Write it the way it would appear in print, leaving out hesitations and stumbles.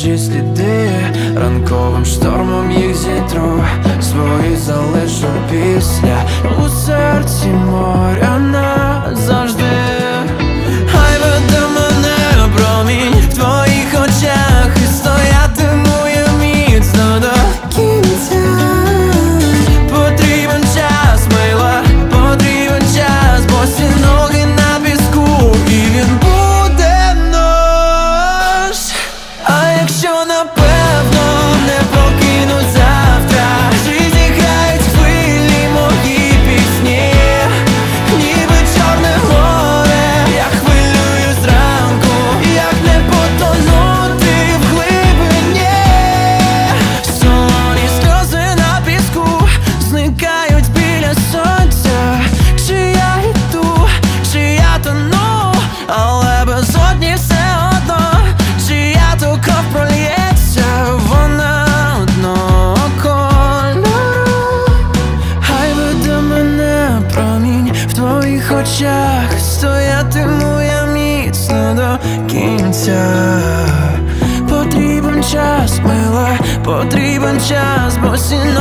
свіжі сліди, ранковим штормом їх зітру, свої залишу після у серці моря назавжди. Хай веде мене промінь в твоїх очах, і стоятиму я міцно до кінця. Потрібен час, мила, потрібен час, босі ноги на піску, і він буде наш. А якщо напевно не покину завтра, чи зіграють хвилі мої пісні, ніби чорне море, я хвилюю зранку, як не потонути в глибині. Солоні сльози на піску зникають біля сонця. Чи я йду, чи я тону, але безодні все одно, чия то кров прольється, вона одного кольору. Хай веде мене промінь в твоїх очах, стоятиму я міцно до кінця. Потрібен час, мила, потрібен час, босі